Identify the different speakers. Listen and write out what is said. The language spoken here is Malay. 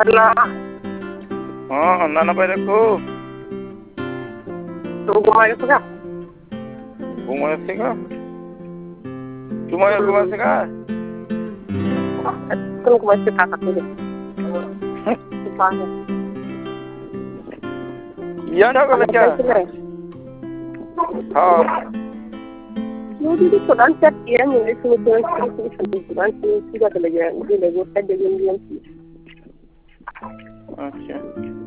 Speaker 1: Nana pai ko.
Speaker 2: Tu kumain ka?
Speaker 1: Kumain ka? Kumain ka?
Speaker 2: Kung kumain ka kakakili.
Speaker 1: Yan ako lagya.
Speaker 2: Hindi ko lang chat yan. Hindi ko lang chat yan. Hindi ko talaga. Hindi ko talaga.
Speaker 1: अच्छा